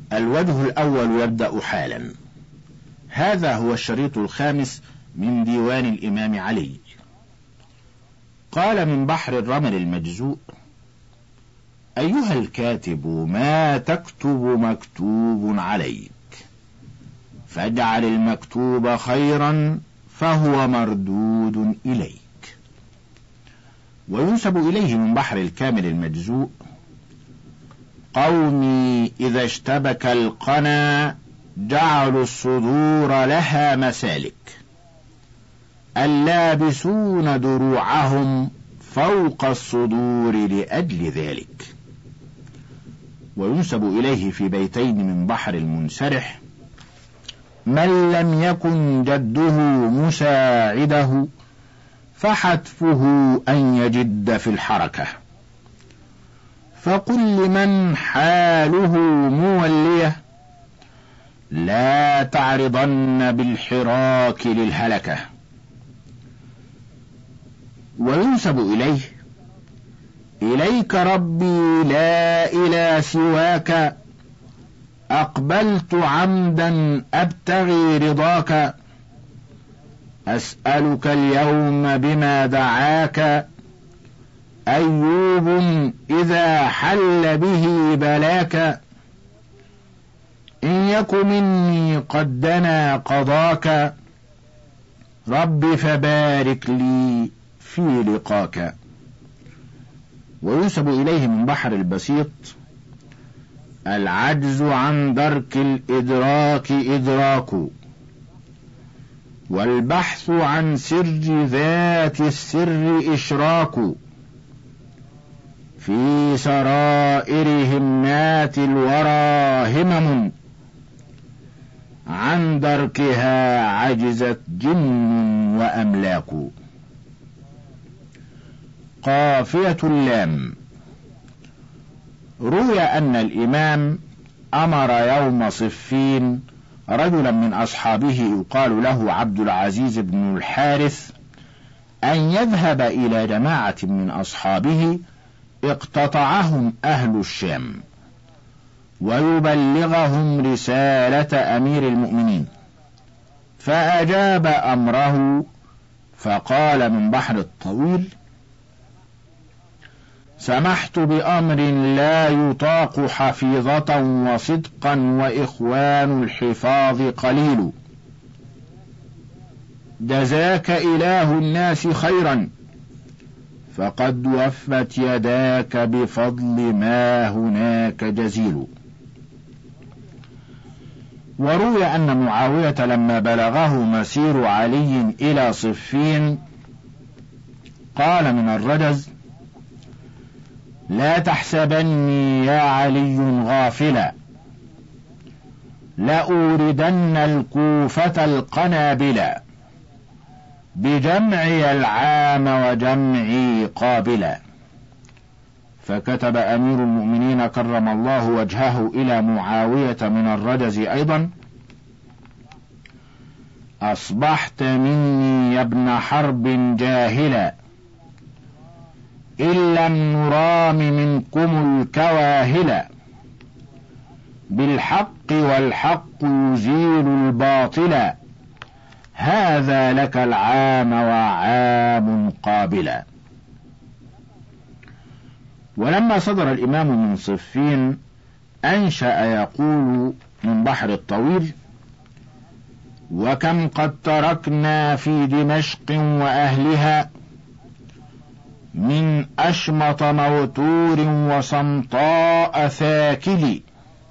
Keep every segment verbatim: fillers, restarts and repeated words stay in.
الوجه الأول يبدأ حالا. هذا هو الشريط الخامس من ديوان الإمام علي. قال من بحر الرمل المجزوء: أيها الكاتب ما تكتب مكتوب عليك، فاجعل المكتوب خيرا فهو مردود إليك. وينسب إليه من بحر الكامل المجزوء: قومي إذا اشتبك القنا جعلوا الصدور لها مسالك، اللابسون دروعهم فوق الصدور لأجل ذلك. وينسب إليه في بيتين من بحر المنسرح: من لم يكن جده مساعده فحتفه أن يجد في الحركة، فقل لمن حاله مولية لا تعرضن بالحراك للهلكة. وينسب إليه: إليك ربي لا إلى سواك، أقبلت عمدا أبتغي رضاك، أسألك اليوم بما دعاك، أيوب إذا حل به بلاك، إن يك مني قد دنا قضاك، رب فبارك لي في لقاك. وينسب إليه من بحر البسيط: العجز عن درك الإدراك إدراك، والبحث عن سر ذات السر إشراك، في سرائر همات الورى همم، عن دركها عجزت جن وأملاك. قافية اللام. روي أن الإمام أمر يوم صفين رجلا من أصحابه يقال له عبد العزيز بن الحارث أن يذهب إلى جماعة من أصحابه اقتطعهم أهل الشام ويبلغهم رسالة أمير المؤمنين، فأجاب أمره، فقال من بحر الطويل: سمحت بأمر لا يطاق حفيظة وصدقا وإخوان الحفاظ قليل، جزاك إله الناس خيرا، فقد وفت يداك بفضل ما هناك جزيل. وروي أن معاوية لما بلغه مسير علي إلى صفين قال من الرجز: لا تحسبني يا علي غافلا، لأوردن الكوفة القنابلا، بجمعي العام وجمعي قابلا. فكتب أمير المؤمنين كرم الله وجهه إلى معاوية من الرجز أيضا: أصبحت مني يا ابن حرب جاهلا، إن لم نرام منكم الكواهلا، بالحق والحق يزيل الباطلا، هذا لك العام وعام قابلا. ولما صدر الإمام من صفين أنشأ يقول من بحر الطويل: وكم قد تركنا في دمشق وأهلها من أشمط موتور وصمطاء ثاكل،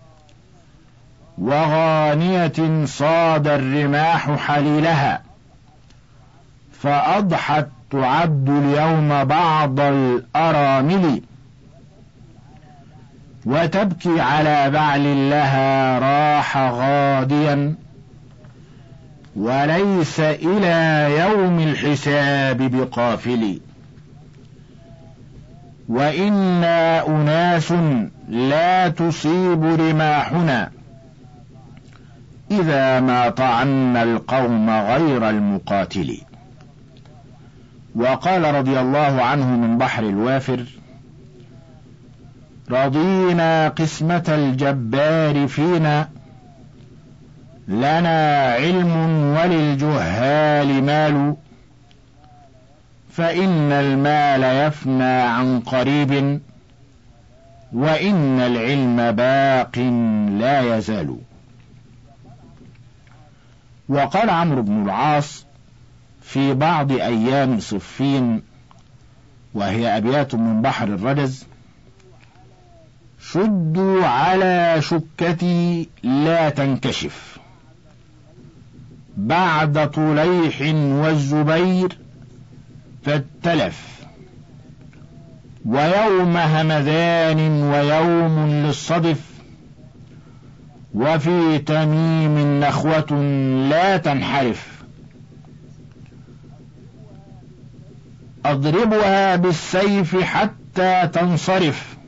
وغانية صاد الرماح حليلها، فأضحت تعد اليوم بعض الأرامل، وتبكي على بعل لها راح غاديا، وليس إلى يوم الحساب بقافل. وإنا أناس لا تصيب رماحنا إذا ما طعنا القوم غير المقاتل. وقال رضي الله عنه من بحر الوافر: رضينا قسمة الجبار فينا، لنا علم وللجهال مال، فإن المال يفنى عن قريب، وإن العلم باق لا يزال. وقال عمرو بن العاص في بعض أيام صفين، وهي أبيات من بحر الرجز: شدوا على شكتي لا تنكشف، بعد طليح والزبير فالتلف، ويوم همذان ويوم للصدف، وفي تميم نخوة لا تنحرف، أضربها بالسيف حتى تنصرف،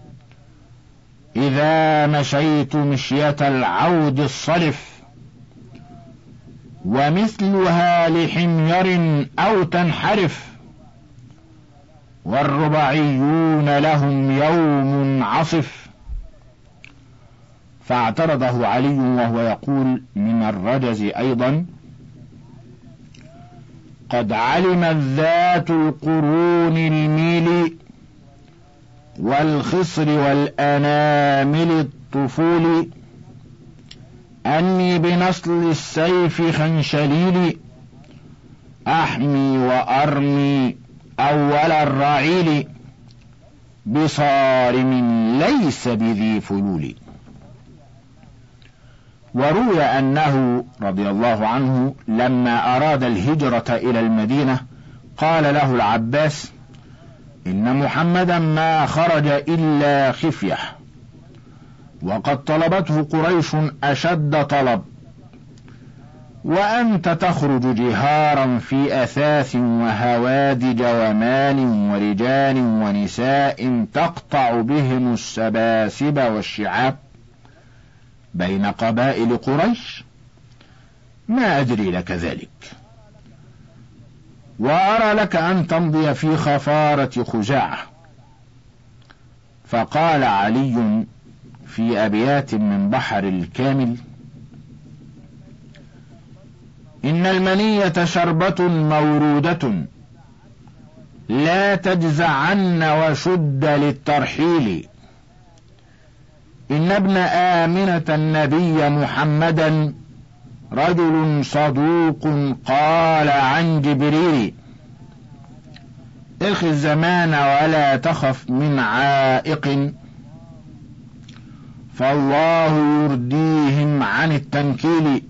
إذا مشيت مشية العود الصلف، ومثلها لحمير أو تنحرف، والرباعيون لهم يوم عصف. فاعترضه علي وهو يقول من الرجز أيضا: قد علمت ذات القرون الميل، والخصر والأنامل الطفول، أني بنصل السيف خنشليل، أحمي وأرمي أول الرعيل، بصارم ليس بذي فلول. وروي أنه رضي الله عنه لما أراد الهجرة إلى المدينة قال له العباس: إن محمدا ما خرج إلا خفية، وقد طلبته قريش أشد طلب، وأنت تخرج جهارا في أثاث وهوادج ومال ورجال ونساء تقطع بهم السباسب والشعاب بين قبائل قريش، ما أدري لك ذلك، وأرى لك أن تمضي في خفارة خزاعة. فقال علي في أبيات من بحر الكامل: إن المنية شربة مورودة، لا تجزعن وشد للترحيل، إن ابن آمنة النبي محمدا رجل صدوق قال عن جبريل، اخ الزمان ولا تخف من عائق، فالله يرديهم عن التنكيل،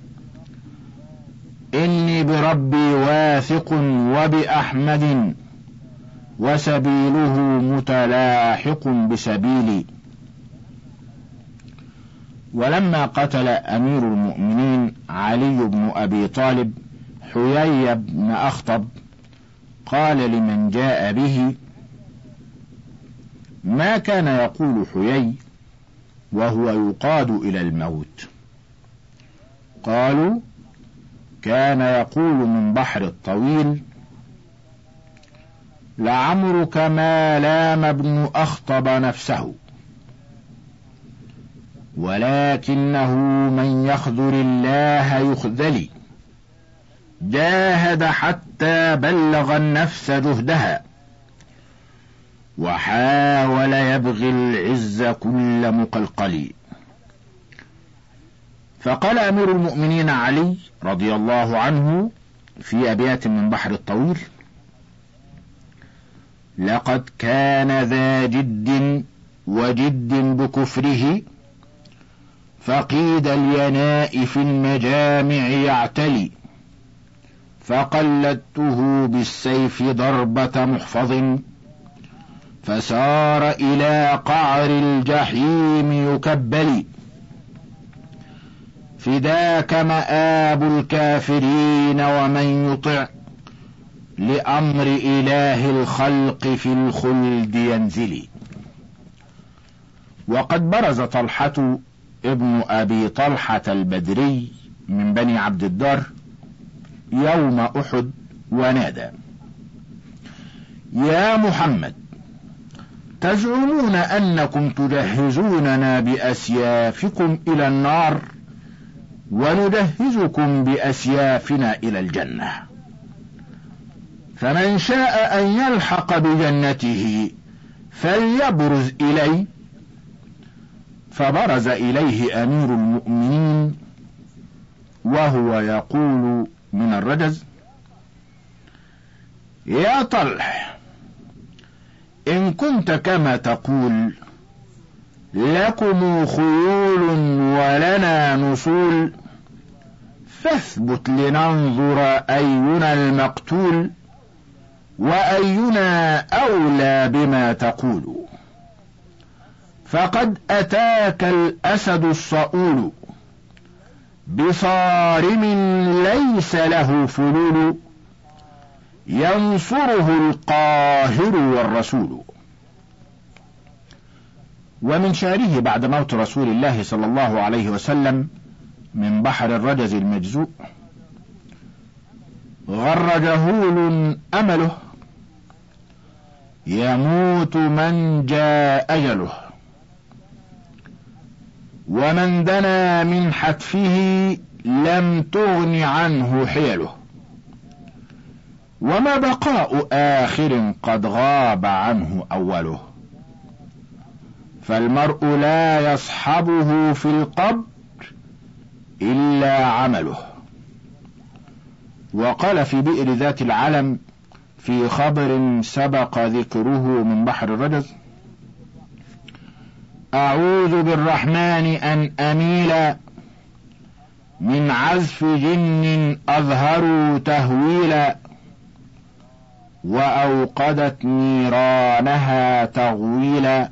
إني بربي واثق وبأحمد، وسبيله متلاحق بسبيلي. ولما قتل أمير المؤمنين علي بن أبي طالب حيي بن أخطب قال لمن جاء به: ما كان يقول حيي وهو يقاد إلى الموت؟ قالوا: كان يقول من بحر الطويل: لعمرك ما لام ابن أخطب نفسه، ولكنه من يخذل الله يخذل، جاهد حتى بلغ النفس جهدها، وحاول يبغي العز كل مقلقل. فقال أمير المؤمنين علي رضي الله عنه في أبيات من بحر الطويل: لقد كان ذا جد وجد بكفره، فقيد اليناء في المجامع يعتلي، فقلدته بالسيف ضربة محفظ، فسار إلى قعر الجحيم يكبل، فداك مآب الكافرين ومن يطع لأمر إله الخلق في الخلد ينزل. وقد برز طلحة ابن أبي طلحة البدري من بني عبد الدار يوم أحد ونادى: يا محمد، تزعمون أنكم تجهزوننا بأسيافكم إلى النار وندهزكم بأسيافنا إلى الجنة، فمن شاء أن يلحق بجنته فليبرز إلي. فبرز إليه أمير المؤمنين وهو يقول من الرجز: يا طلح، إن كنت كما تقول لكم خيول ولنا نصول، فاثبت لننظر أينا المقتول وأينا أولى بما تقول. فقد أتاك الأسد الصؤول بصارم ليس له فلول، ينصره القاهر والرسول. ومن شعره بعد موت رسول الله صلى الله عليه وسلم من بحر الرجز المجزوء: غر جهول أمله، يموت من جاء أجله، ومن دنا من حتفه لم تغن عنه حيله، وما بقاء آخر قد غاب عنه أوله، فالمرء لا يصحبه في القبر إلا عمله. وقال في بئر ذات العلم في خبر سبق ذكره من بحر الرجز: أعوذ بالرحمن أن أميل من عزف جن أظهروا تهويلا، وأوقدت نيرانها تغويلا،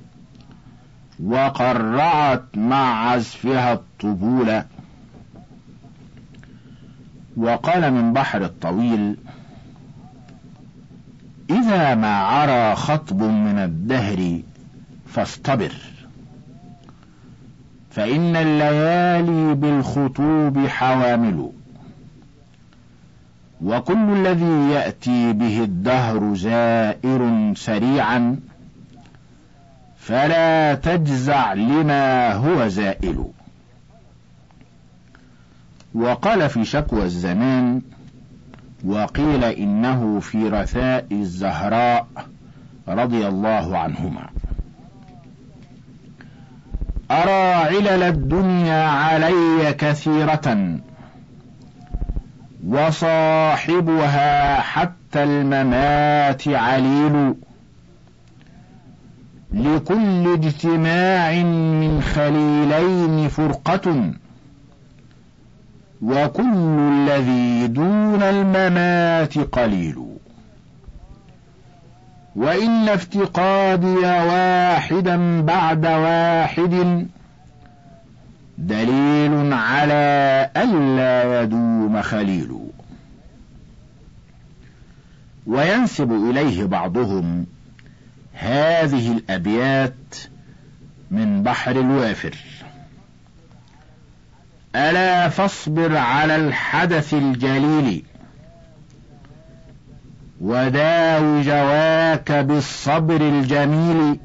وقرعت مع عزفها الطبول. وقال من بحر الطويل: إذا ما عرى خطب من الدهر فاصطبر، فإن الليالي بالخطوب حوامل، وكل الذي يأتي به الدهر زائر سريعا، فلا تجزع لما هو زائل. وقال في شكوى الزمان: وقيل إنه في رثاء الزهراء رضي الله عنهما: أرى علل الدنيا علي كثيرة، وصاحبها حتى الممات عليل، لكل اجتماع من خليلين فرقة، وكل الذي دون الممات قليل، وإن افتقادي واحدا بعد واحد دليل على ألا يدوم خليل. وينسب إليه بعضهم هذه الأبيات من بحر الوافر: ألا فاصبر على الحدث الجليل، وداو جواك بالصبر الجميل،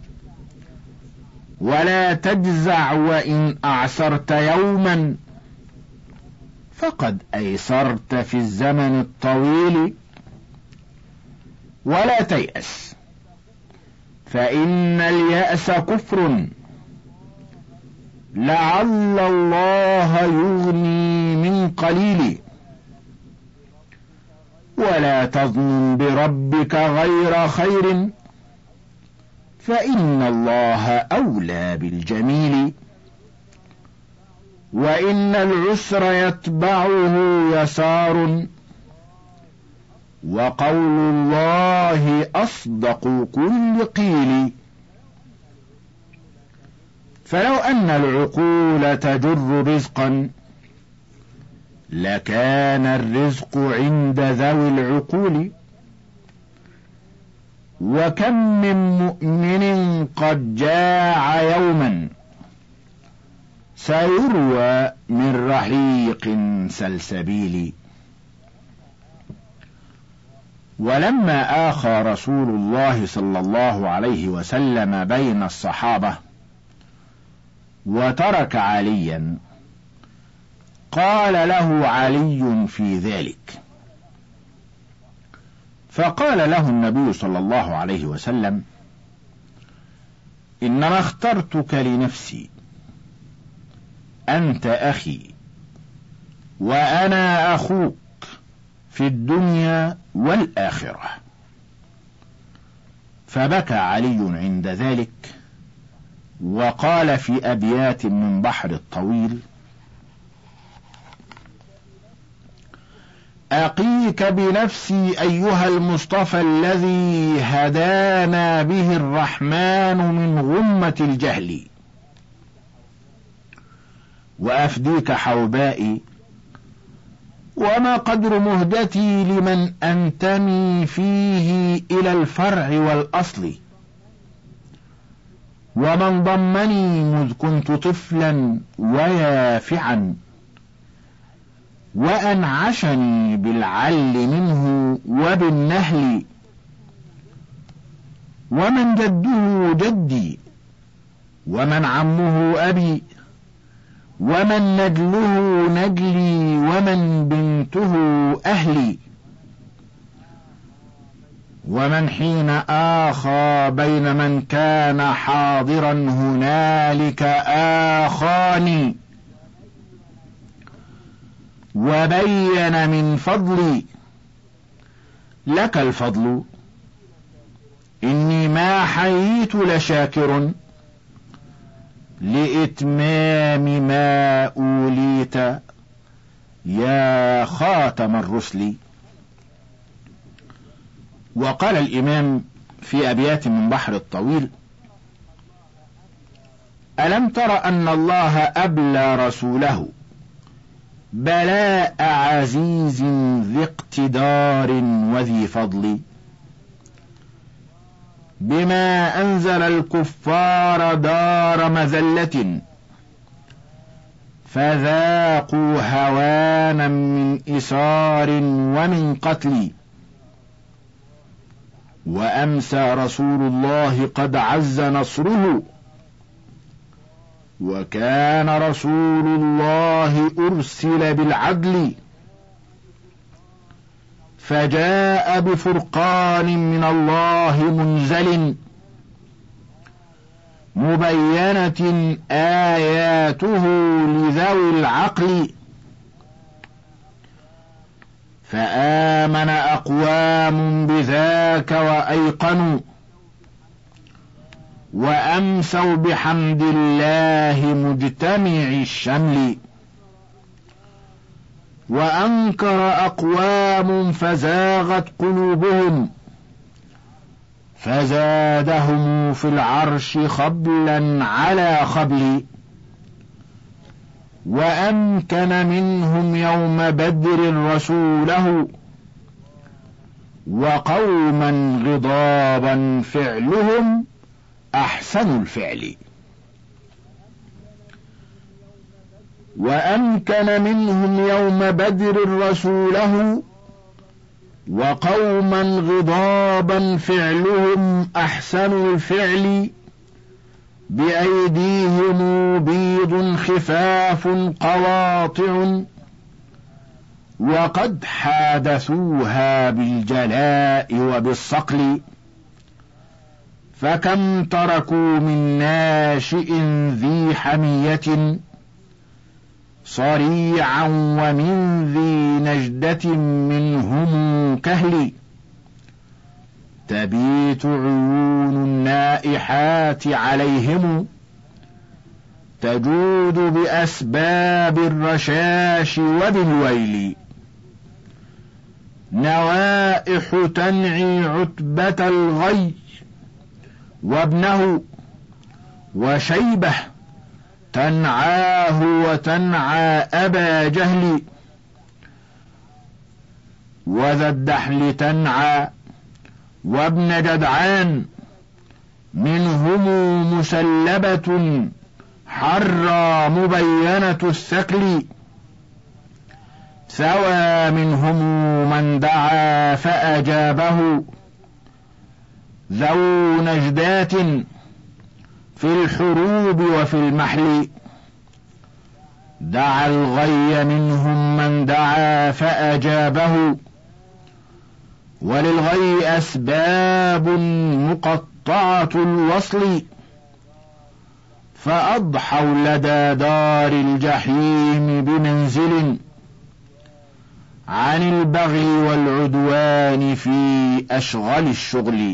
ولا تجزع وإن أعسرت يوما، فقد أيسرت في الزمن الطويل، ولا تيأس فإن اليأس كفر، لعل الله يغني من قليل، ولا تظن بربك غير خير، فإن الله أولى بالجميل، وإن العسر يتبعه يسار، وقول الله أصدق كل قيل. فلو أن العقول تجر رزقا لكان الرزق عند ذوي العقول، وكم من مؤمن قد جاع يوما سيروى من رحيق سلسبيل. ولما آخى رسول الله صلى الله عليه وسلم بين الصحابة وترك عليا قال له علي في ذلك، فقال له النبي صلى الله عليه وسلم: إنما اخترتك لنفسي، أنت أخي وأنا أخوك في الدنيا والآخرة. فبكى علي عند ذلك وقال في أبيات من بحر الطويل: أقيك بنفسي أيها المصطفى الذي هدانا به الرحمن من غمة الجهل، وأفديك حوبائي وما قدر مهدتي لمن أنتمي فيه إلى الفرع والأصل، ومن ضمني مذ كنت طفلا ويافعا وأنعشني بالعل منه وبالنهل، ومن جده جدي ومن عمه أبي ومن ندله نجلي ومن بنته أهلي، ومن حين آخى بين من كان حاضرا هنالك آخاني، وبين من فضلي لك الفضل، إني ما حييت لشاكر لإتمام ما أوليت يا خاتم الرسل. وقال الإمام في أبيات من بحر الطويل: ألم تر أن الله أبلى رسوله بلاء عزيز ذي اقتدار وذي فضل، بما أنزل الكفار دار مذلة فذاقوا هوانا من إسار ومن قتل، وأمسى رسول الله قد عز نصره، وكان رسول الله أرسل بالعدل، فجاء بفرقان من الله منزل، مبينة آياته لذوي العقل، فآمن أقوام بذاك وأيقنوا، وأمسوا بحمد الله مجتمع الشمل، وأنكر أقوام فزاغت قلوبهم، فزادهم في العرش خبلا على خبل، وأمكن منهم يوم بدر رسوله، وقوما غضابا فعلهم أحسن الفعل، وأمكن منهم يوم بدر رسوله، وقوما غضابا فعلهم أحسن الفعل، بأيديهم بيض خفاف قواطع، وقد حادثوها بالجلاء وبالصقل، فكم تركوا من ناشئ ذي حمية صريعا ومن ذي نجدة منهم كهل، تبيت عيون النائحات عليهم، تجود بأسباب الرشاش وبالويل، نوائح تنعي عتبة الغي وابنه، وشيبة تنعاه وتنعى أبا جهل، وذا الدحل تنعى وابن جدعان، منهم مسلبة حرى مبينة الثكل، ثوى منهم من دعا فأجابه ذو نجدات في الحروب وفي المحل. دعا الغي منهم من دعا فأجابه وللغي أسباب مقطعة الوصل. فأضحوا لدى دار الجحيم بمنزل عن البغي والعدوان في أشغل الشغل.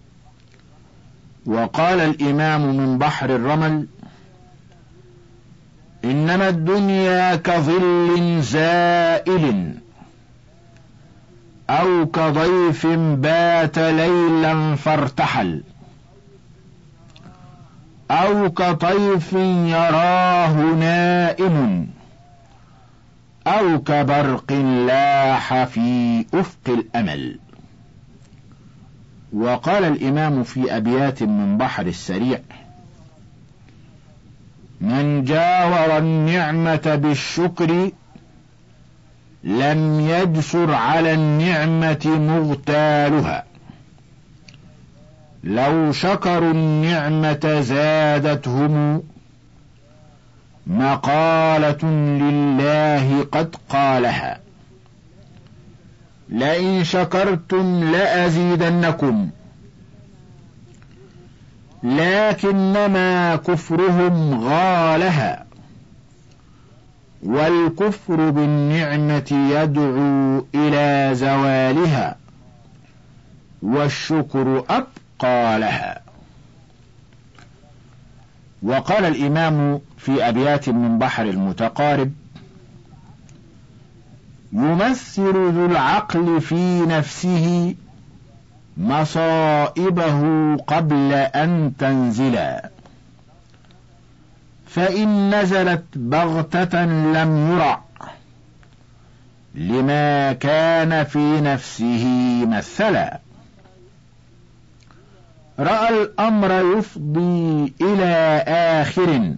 وقال الإمام من بحر الرمل: إنما الدنيا كظل زائل أو كضيف بات ليلا فارتحل أو كطيف يراه نائم أو كبرق لاح في أفق الأمل. وقال الإمام في أبيات من بحر السريع: من جاور النعمة بالشكر لم يجسر على النعمة مغتالها. لو شكروا النعمة زادتهم مقالة لله قد قالها. لئن شكرتم لأزيدنكم لكنما كفرهم غالها. والكفر بالنعمة يدعو إلى زوالها والشكر أبقى لها. وقال الإمام في أبيات من بحر المتقارب: يمثل ذو العقل في نفسه مصائبه قبل أن تنزلا. فإن نزلت بغتة لم يرع لما كان في نفسه مثلا. رأى الأمر يفضي إلى آخر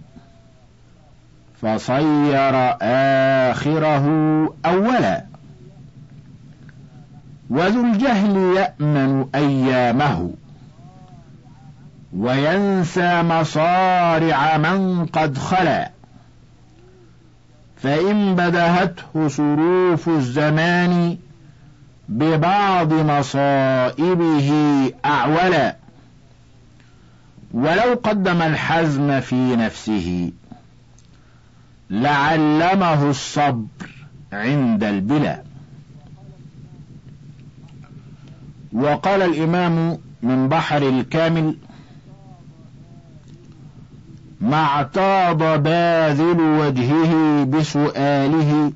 فصير آخره أولا. وذو الجهل يأمن أيامه وينسى مصارع من قد خلا. فإن بدهته صروف الزمان ببعض مصائبه أعولا. ولو قدم الحزم في نفسه لعلمه الصبر عند البلا. وقال الإمام من بحر الكامل: ما اعتاض باذل وجهه بسؤاله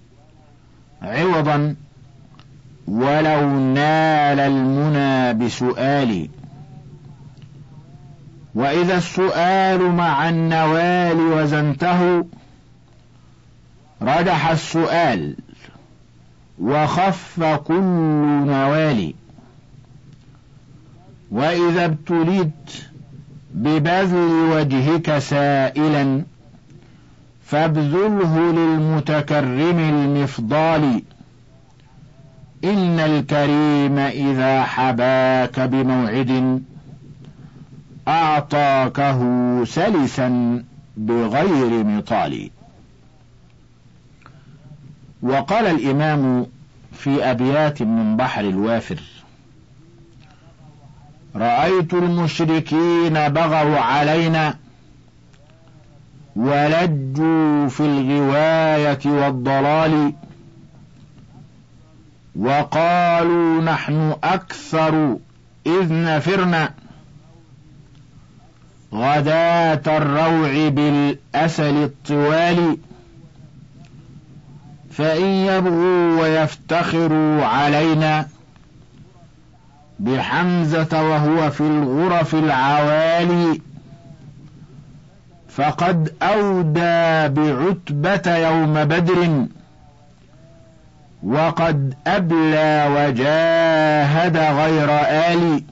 عوضا ولو نال المنى بسؤال. وإذا السؤال مع النوال وزنته رجح السؤال وخف كل نوال. وإذا ابتليت ببذل وجهك سائلا فابذله للمتكرم المفضال. إن الكريم إذا حباك بموعد أعطاكه سلسا بغير مطال. وقال الإمام في أبيات من بحر الوافر: رأيت المشركين بغوا علينا ولجوا في الغواية والضلال. وقالوا نحن أكثر إذ نفرنا غداة الروع بالأسل الطوال. فإن يبغوا ويفتخروا علينا بحمزة وهو في الغرف العوالي فقد أودى بعتبة يوم بدر وقد أبلى وجاهد غير آل.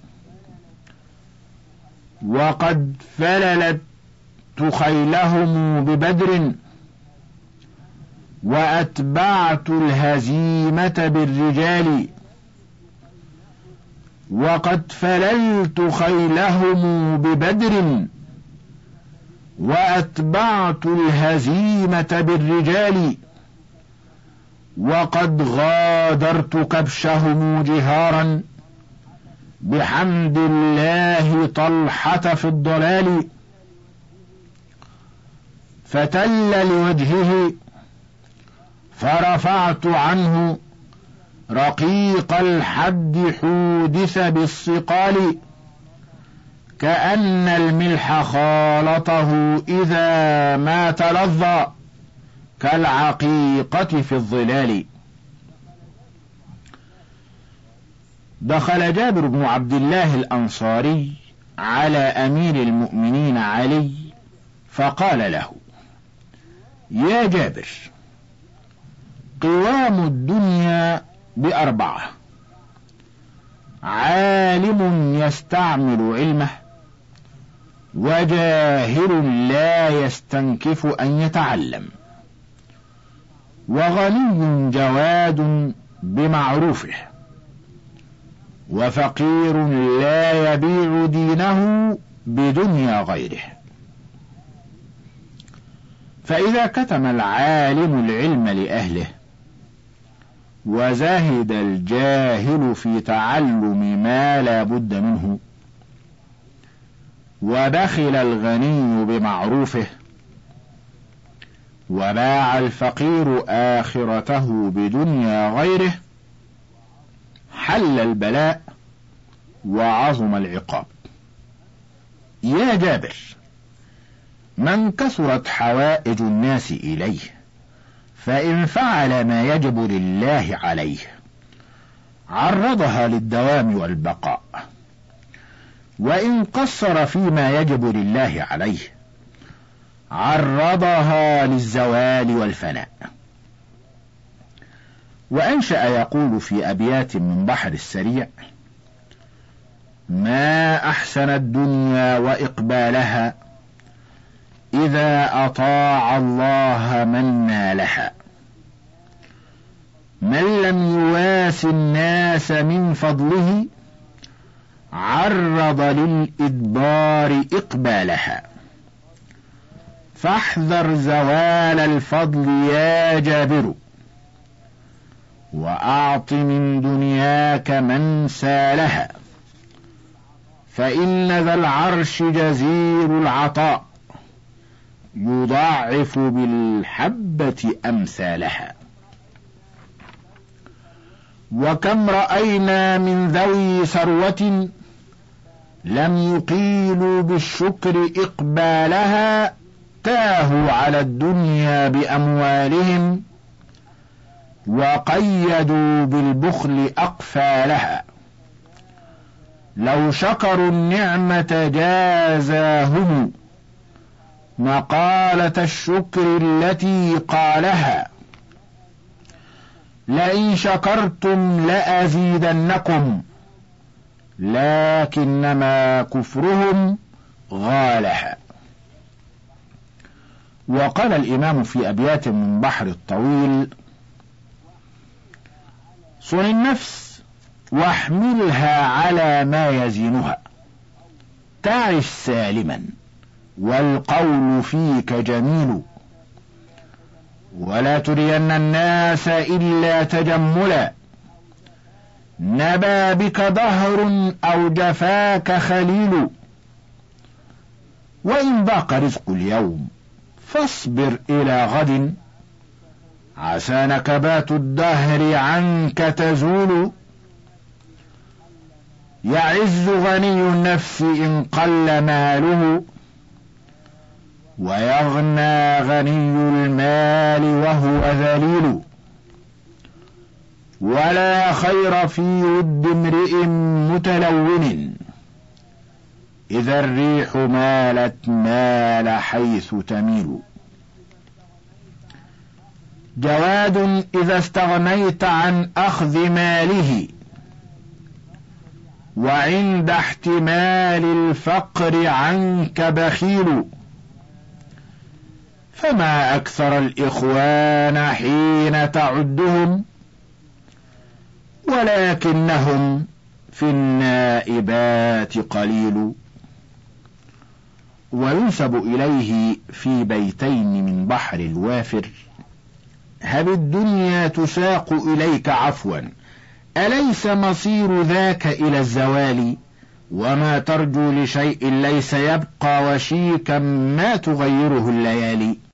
وقد فللت خيلهم ببدر وأتبعت الهزيمة بالرجال، وقد فللت خيلهم ببدر، وأتبعت الهزيمة بالرجال، وقد غادرت كبشهم جهارا، بحمد الله طلحة في الضلال. فتل لوجهه فرفعت عنه، رقيق الحد حودث بالصقال، كأن الملح خالطه إذا ما تلظى، كالعقيقة في الظلال. دخل جابر بن عبد الله الأنصاري على أمير المؤمنين علي فقال له: يا جابر، قوام الدنيا بأربعة: عالم يستعمل علمه، وجاهل لا يستنكف أن يتعلم، وغني جواد بمعروفه، وفقير لا يبيع دينه بدنيا غيره. فإذا كتم العالم العلم لأهله، وزاهد الجاهل في تعلم ما لا بد منه، وبخل الغني بمعروفه، وباع الفقير آخرته بدنيا غيره، حل البلاء وعظم العقاب. يا جابر، من كثرت حوائج الناس إليه، فإن فعل ما يجب لله عليه عرضها للدوام والبقاء، وإن قصر فيما يجب لله عليه عرضها للزوال والفناء. وأنشأ يقول في أبيات من بحر السريع: ما أحسن الدنيا وإقبالها، إذا أطاع الله من نالها، من لم يواس الناس من فضله، عرض للإدبار إقبالها. فاحذر زوال الفضل يا جابر، وأعط من دنياك من سالها، فإن ذا العرش جزيل العطاء، يضاعف بالحبة أمثالها. وكم رأينا من ذوي ثروة لم يقيلوا بالشكر إقبالها، تاهوا على الدنيا بأموالهم، وقيدوا بالبخل أقفالها. لو شكروا النعمة جازاهم مقالة الشكر التي قالها، لئن شكرتم لأزيدنكم، لكنما كفرهم غالها. وقال الإمام في أبيات من بحر الطويل: صن النفس واحملها على ما يزينها، تعش سالما والقول فيك جميل، ولا ترين الناس إلا تجملا، نبى بك دهر أو جفاك خليل. وإن ضاق رزق اليوم فاصبر إلى غد، عسى نكبات الدهر عنك تزول. يعز غني النفس إن قل ماله، ويغنى غني المال وهو ذليل. ولا خير في ود امرئ متلون، إذا الريح مالت مال حيث تميل. جواد إذا استغنيت عن أخذ ماله، وعند احتمال الفقر عنك بخيل. فما أكثر الإخوان حين تعدهم، ولكنهم في النائبات قليل. وينسب إليه في بيتين من بحر الوافر: هب الدنيا تساق إليك عفوا، أليس مصير ذاك إلى الزوال؟ وما ترجو لشيء ليس يبقى، وشيكا ما تغيره الليالي.